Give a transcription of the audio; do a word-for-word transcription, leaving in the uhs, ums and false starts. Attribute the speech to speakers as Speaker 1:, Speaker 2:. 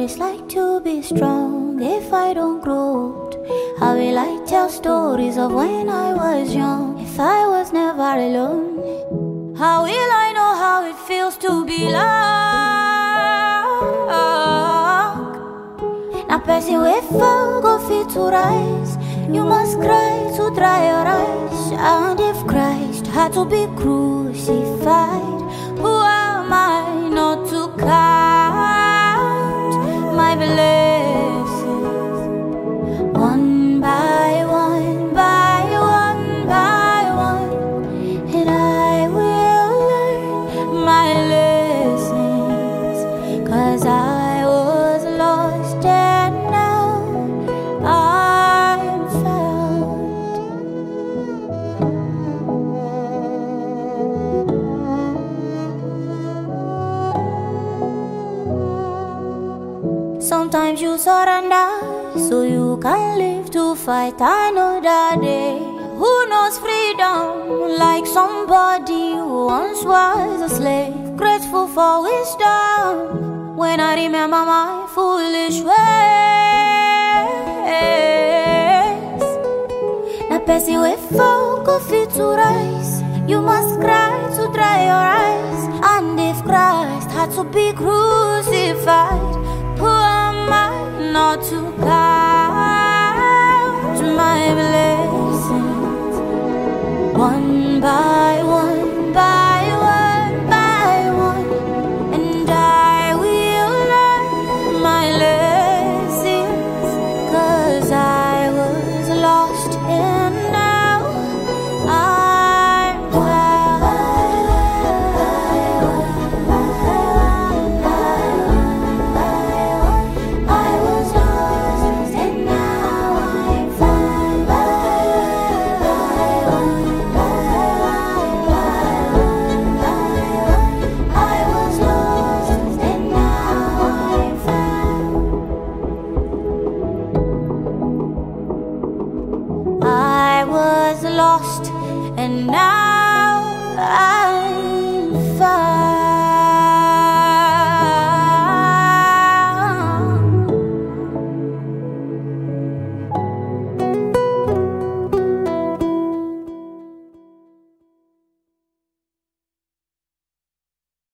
Speaker 1: always like to be strong if I don't grow old. I will I tell stories of when I was young, if I was never alone. How will I know how it feels to be loved? Now person with fall go fit to rise. You must cry to dry your eyes. And if Christ had to be crucified, who am I not to count my blessings? One by one, by one, by one, and I will learn my lessons. Cause I was lost and now I'm found. Sometimes you surrender so you can live to fight another day. Who knows freedom like somebody who once was a slave? Grateful for wisdom when I remember my foolish ways. Now person with fall go fit to rise. You must cry to dry your eyes. And if Christ had to be crucified,